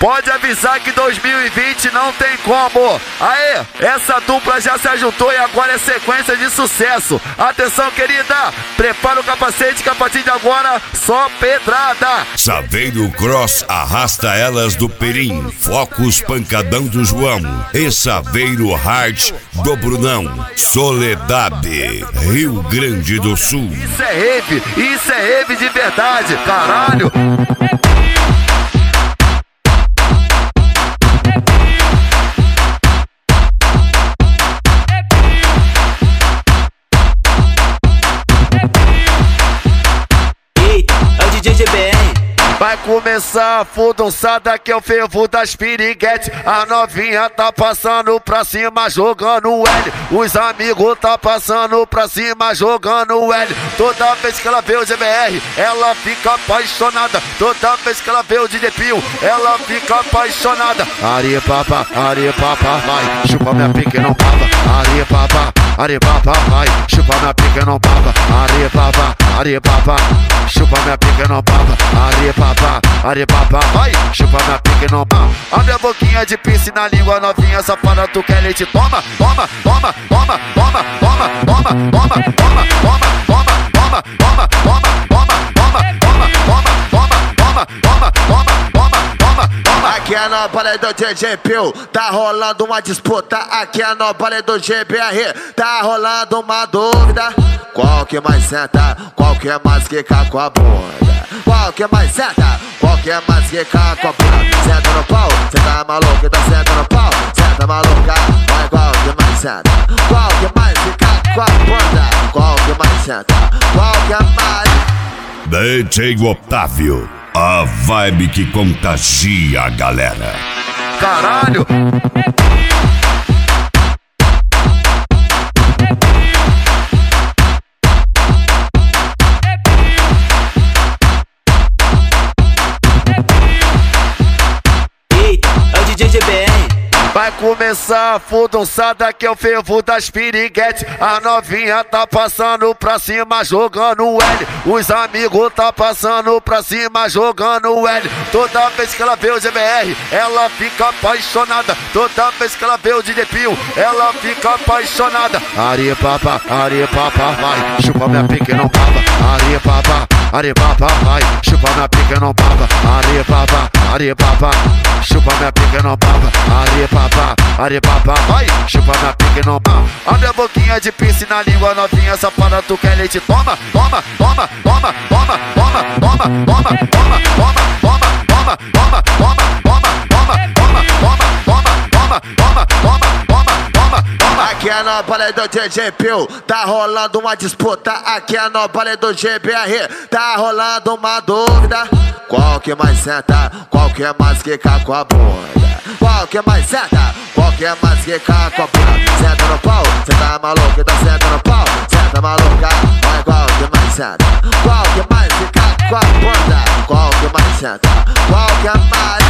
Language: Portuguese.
Pode avisar que 2020 não tem como. Aê, essa dupla já se ajuntou e agora é sequência de sucesso. Atenção, querida, prepara o capacete que a partir de agora só pedrada. Saveiro Cross arrasta elas do Perim, Focus Pancadão do João e Saveiro Hard do Brunão, Soledade, Rio Grande do Sul. Isso é rave de verdade, caralho. Vai começar a fudunçada que é o fervo das piriguete. A novinha tá passando pra cima jogando L. Os amigos tá passando pra cima jogando L. Toda vez que ela vê o GBR, ela fica apaixonada. Toda vez que ela vê o DJ Pio, ela fica apaixonada. Arepapa, vai, chupa minha pique não baba. Arepapa, vai, chupa minha pique não baba. Arepapa, chupa minha pique não baba. Arepapa, vai, chupa minha pique não baba. Abre a boquinha de pince na língua novinha, safada, tu quer leite? Toma. Aqui é no baile do DJ Pio, tá rolando uma disputa. Aqui é no baile do GBR, tá rolando uma dúvida. Qual que mais senta, qual que é mais quica com a bunda? Qual que é mais senta, qual que é mais quica com a bunda? Senta no pau, cê tá maluco, então senta no pau. Senta maluca, vai qual que mais senta, qual que mais quica com a bunda? Qual que mais senta, qual que é mais... DJ Otávio, a vibe que contagia a galera. Caralho! É o DJ GBR. Vai começar a fudunçada que é o fervo das piriguete. A novinha tá passando pra cima jogando L. Os amigos tá passando pra cima jogando L. Toda vez que ela vê o GBR, ela fica apaixonada. Toda vez que ela vê o DJ Pio, ela fica apaixonada. Arepapa, vai, chupa minha pique não baba. Arepapa, vai, chupa minha pique não baba. Arepapa, chupa minha pique não baba. Arepapa, vai, chupa minha pique não baba. Abre a boquinha de pince na língua novinha, safada, tu quer leite? Toma. Aqui é no baile do DJ Pio, tá rolando uma disputa. Aqui é no baile do GBR, tá rolando uma dúvida. Qual que mais senta, qual que é mais quica com a bunda? Qual que mais senta, qual que é mais quica com a bunda? Senta no pau, cê tá maluco, então senta no pau. Senta maluca, vai qual que mais senta, qual que mais quica com a bunda? Qual que mais senta, qual que é mais...